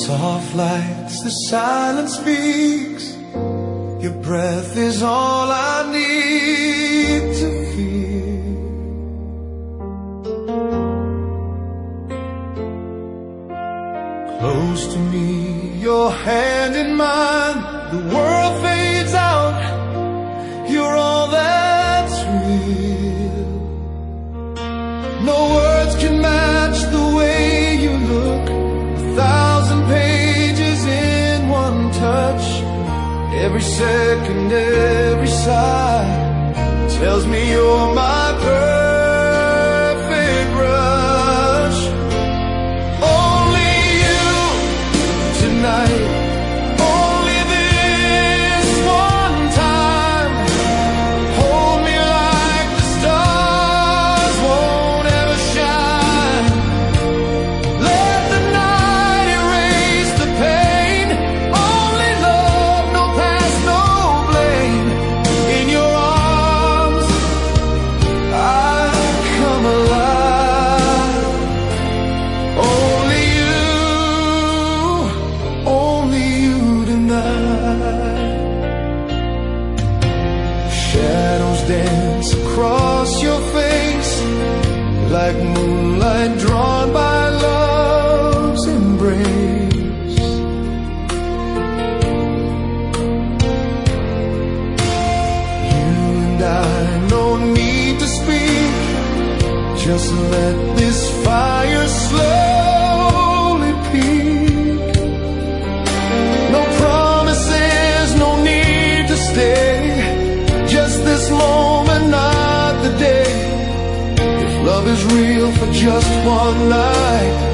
Soft lights, the silence speaks. Your breath is all I need to feel. Close to me, your hand in mine. The world fades out. You're all that's real. No words can match the way you look. 1,000 pages in one touch. Every second, every sigh tells me you're my perfect rush. Only you tonight. Only this one time. Hold me like the stars won't ever shine. Let the night erase the pain. Only love, no past, no blame. In your arms I come alive. Only you tonight. Shadows dance across your face like moonlight drawn by love's embrace. You and I, no need to speak. Just let this fire slowly peak. No promises, no need to stay. Just this moment, not the day. If love is real for just one night,